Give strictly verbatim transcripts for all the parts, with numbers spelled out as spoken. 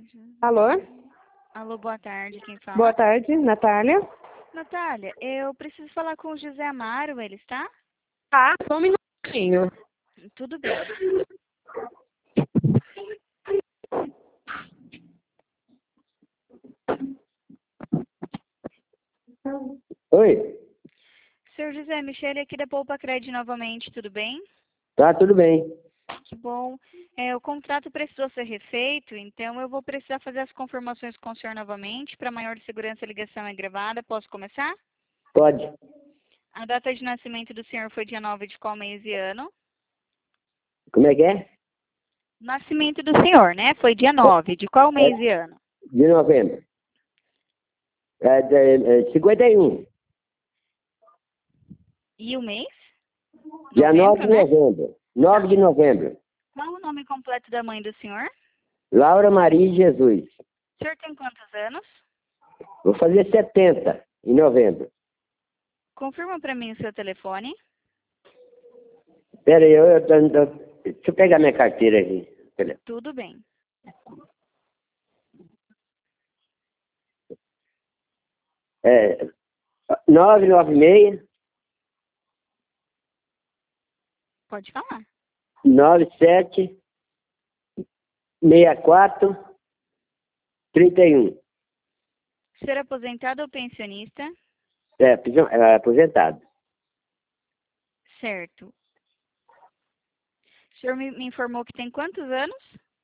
Alô? Alô, boa tarde, quem fala? Boa tarde, Natália. Natália, eu preciso falar com o José Amaro, ele está? Ah, só um minutinho. Tudo bem. Oi, Senhor José, Michele aqui da Poupa Cred novamente, tudo bem? tá tudo bem. Que bom. É, o contrato precisou ser refeito, então eu vou precisar fazer as confirmações com o senhor novamente. Para maior segurança, a ligação é gravada. Posso começar? Pode. A data de nascimento do senhor foi dia nove de qual mês e ano? Como é que é? Nascimento do senhor, né? Foi dia nove. De qual mês e ano? De novembro. É, de, é, cinquenta e um. E o mês? Dia nove de né? novembro. nove de novembro. Qual o nome completo da mãe do senhor? Laura Maria Jesus. O senhor tem quantos anos? Vou fazer setenta em novembro. Confirma para mim o seu telefone. Pera aí, eu, eu, eu, eu- deixa eu pegar minha carteira aqui. Pera. Tudo bem. É, nove nove seis, Pode falar. nove sete, seis quatro, trinta e um. O senhor é aposentado ou pensionista? É, prisão- é, aposentado. Certo. O senhor me, me informou que tem quantos anos?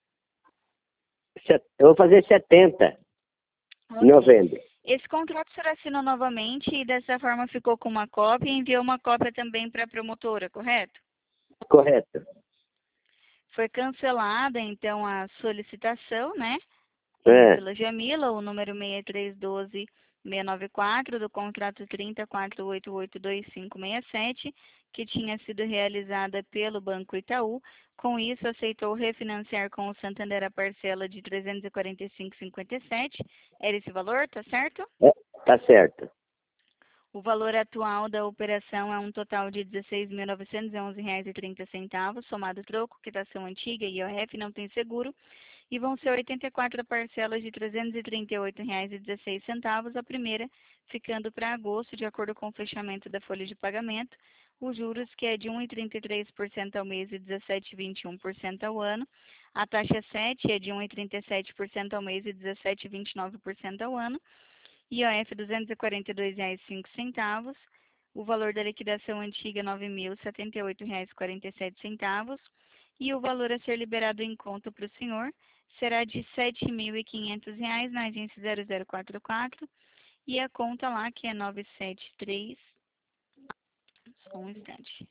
Set- Eu vou fazer setenta em novembro. Esse contrato o senhor assinou novamente e dessa forma ficou com uma cópia e enviou uma cópia também para a promotora, correto? Correto. Foi cancelada, então, a solicitação, né? É. Pela Jamila, o número seis três um dois, seis nove quatro do contrato trinta, quatro oito oito dois cinco seis sete, que tinha sido realizada pelo Banco Itaú. Com isso, aceitou refinanciar com o Santander a parcela de trezentos e quarenta e cinco reais e cinquenta e sete centavos. Era esse valor, tá certo? É, tá certo. O valor atual da operação é um total de dezesseis mil novecentos e onze reais e trinta centavos, somado troco, quitação antiga e I O F, não tem seguro. E vão ser oitenta e quatro parcelas de trezentos e trinta e oito reais e dezesseis centavos, a primeira ficando para agosto, de acordo com o fechamento da folha de pagamento. Os juros, que é de um vírgula trinta e três por cento ao mês e dezessete vírgula vinte e um por cento ao ano. A taxa sete é de um vírgula trinta e sete por cento ao mês e dezessete vírgula vinte e nove por cento ao ano. I O F duzentos e quarenta e dois reais e cinco centavos. O valor da liquidação antiga nove mil setenta e oito reais e quarenta e sete centavos. E o valor a ser liberado em conta para o senhor será de sete mil e quinhentos reais na agência zero zero quatro quatro e a conta lá que é nove sete três, só um instante.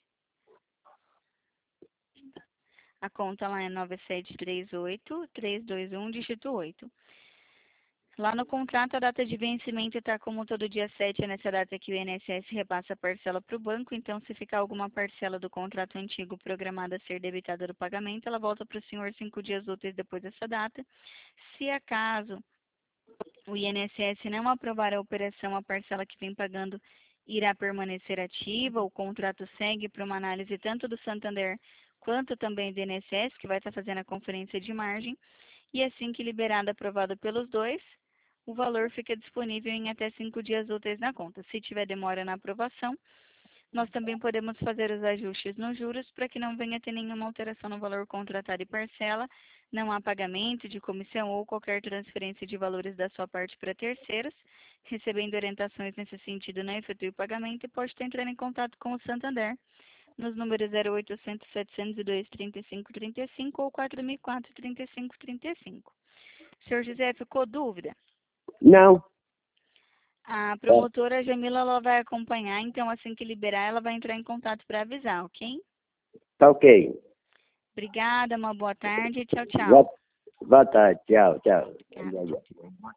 A conta lá é nove sete três oito, três dois um, dígito oito. Lá no contrato, a data de vencimento está como todo dia sete, é nessa data que o I N S S repassa a parcela para o banco. Então, se ficar alguma parcela do contrato antigo programada a ser debitada do pagamento, ela volta para o senhor cinco dias úteis depois dessa data. Se acaso o I N S S não aprovar a operação, a parcela que vem pagando irá permanecer ativa. O contrato segue para uma análise tanto do Santander quanto também do I N S S, que vai estar fazendo a conferência de margem. E assim que liberado, aprovado pelos dois, o valor fica disponível em até cinco dias úteis na conta. Se tiver demora na aprovação, nós também podemos fazer os ajustes nos juros para que não venha a ter nenhuma alteração no valor contratado e parcela, não há pagamento de comissão ou qualquer transferência de valores da sua parte para terceiros. Recebendo orientações nesse sentido, não efetue o pagamento e pode entrar em contato com o Santander nos números zero oitocentos, setecentos e dois, trinta e cinco, trinta e cinco ou quatro mil e quatro, trinta e cinco, trinta e cinco. Senhor José, ficou dúvida? Não. A promotora Jamila, ela vai acompanhar, então assim que liberar, ela vai entrar em contato para avisar, ok? Tá ok. Obrigada, uma boa tarde, tchau, Boa, tchau. boa tarde. Tchau, tchau. Obrigada.